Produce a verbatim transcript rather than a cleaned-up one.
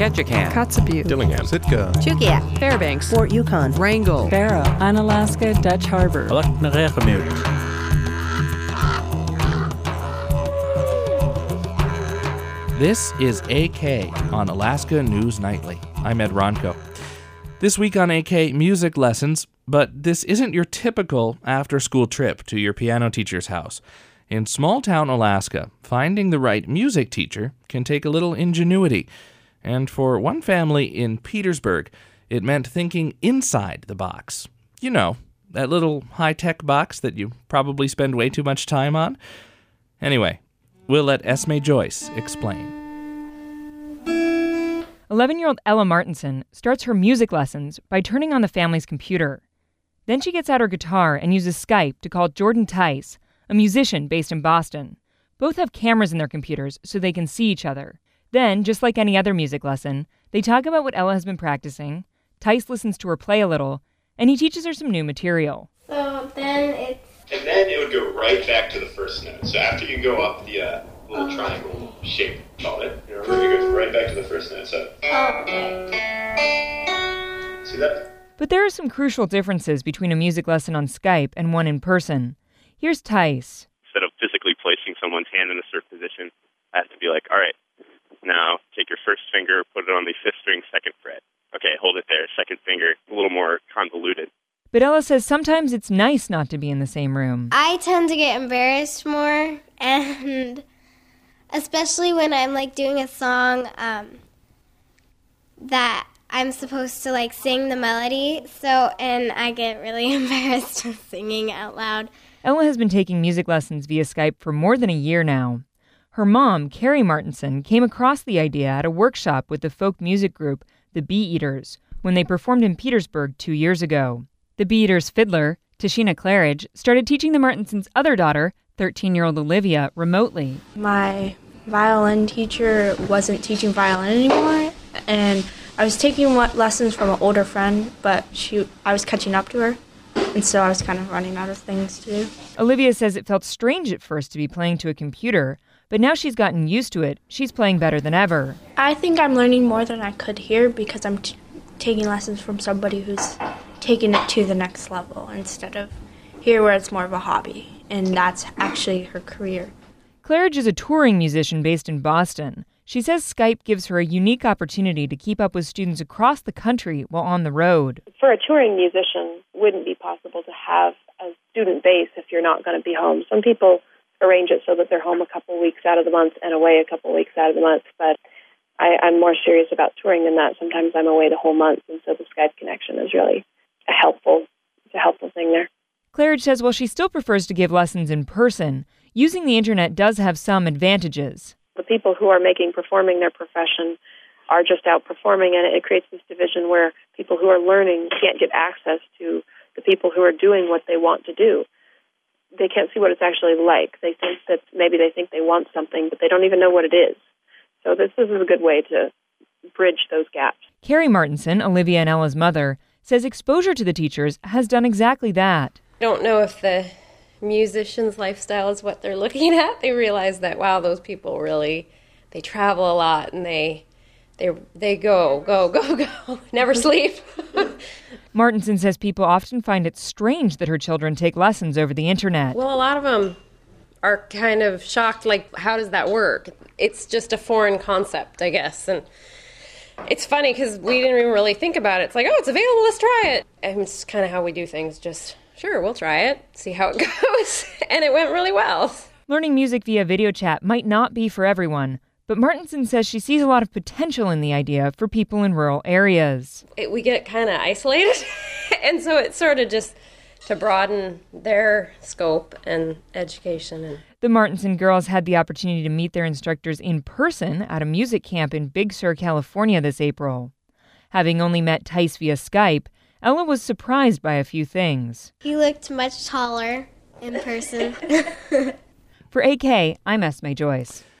Ketchikan, Kotzebue, Dillingham, Sitka, Chukia, Fairbanks, Fort Yukon, Wrangell, Barrow, Unalaska, Dutch Harbor. This is A K on Alaska News Nightly. I'm Ed Ronco. This week on A K, music lessons, but this isn't your typical after-school trip to your piano teacher's house. In small-town Alaska, finding the right music teacher can take a little ingenuity. And for one family in Petersburg, it meant thinking inside the box. You know, that little high-tech box that you probably spend way too much time on. Anyway, we'll let Esme Joyce explain. eleven-year-old Ella Martinson starts her music lessons by turning on the family's computer. Then she gets out her guitar and uses Skype to call Jordan Tice, a musician based in Boston. Both have cameras in their computers so they can see each other. Then, just like any other music lesson, they talk about what Ella has been practicing, Tice listens to her play a little, and he teaches her some new material. So then it's... And then it would go right back to the first note. So after you go up the uh, little Oh. triangle shape, call it, you know, it goes right back to the first note. So, Okay. see that? But there are some crucial differences between a music lesson on Skype and one in person. Here's Tice. Instead of physically placing someone's hand in a certain position, I have to be like, all right, now take your first finger, put it on the fifth string, second fret. Okay, hold it there, second finger, a little more convoluted. But Ella says sometimes it's nice not to be in the same room. I tend to get embarrassed more, and especially when I'm like doing a song um, that I'm supposed to like sing the melody, so, and I get really embarrassed just singing out loud. Ella has been taking music lessons via Skype for more than a year now. Her mom, Carrie Martinson, came across the idea at a workshop with the folk music group, the Bee Eaters, when they performed in Petersburg two years ago. The Bee Eaters' fiddler, Tashina Claridge, started teaching the Martinsons' other daughter, thirteen-year-old Olivia, remotely. My violin teacher wasn't teaching violin anymore, and I was taking lessons from an older friend, but she, I was catching up to her, and so I was kind of running out of things to do. Olivia says it felt strange at first to be playing to a computer, but now she's gotten used to it. She's playing better than ever. I think I'm learning more than I could here because I'm t- taking lessons from somebody who's taking it to the next level instead of here where it's more of a hobby, and that's actually her career. Claridge is a touring musician based in Boston. She says Skype gives her a unique opportunity to keep up with students across the country while on the road. For a touring musician, it wouldn't be possible to have a student base if you're not going to be home. Some people arrange it so that they're home a couple weeks out of the month and away a couple weeks out of the month, but I, I'm more serious about touring than that. Sometimes I'm away the whole month, and so the Skype connection is really a helpful, it's a helpful thing there. Claridge says while she still prefers to give lessons in person, using the internet does have some advantages. The people who are making performing their profession are just out performing, and it creates this division where people who are learning can't get access to the people who are doing what they want to do. They can't see what it's actually like. They think that maybe they think they want something, but they don't even know what it is. So this, this is a good way to bridge those gaps. Carrie Martinson, Olivia and Ella's mother, says exposure to the teachers has done exactly that. I don't know if the musician's lifestyle is what they're looking at. They realize that, wow, those people really, they travel a lot and they they they go, go, go, go, never sleep. Martinson says people often find it strange that her children take lessons over the internet. Well, a lot of them are kind of shocked, like, how does that work? It's just a foreign concept, I guess. And it's funny because we didn't even really think about it. It's like, oh, it's available, let's try it. And it's kind of how we do things, just, sure, we'll try it, see how it goes. And it went really well. Learning music via video chat might not be for everyone, but Martinson says she sees a lot of potential in the idea for people in rural areas. It, we get kind of isolated, and so it's sort of just to broaden their scope and education. And the Martinson girls had the opportunity to meet their instructors in person at a music camp in Big Sur, California this April. Having only met Tice via Skype, Ella was surprised by a few things. He looked much taller in person. For A K, I'm Esme Joyce.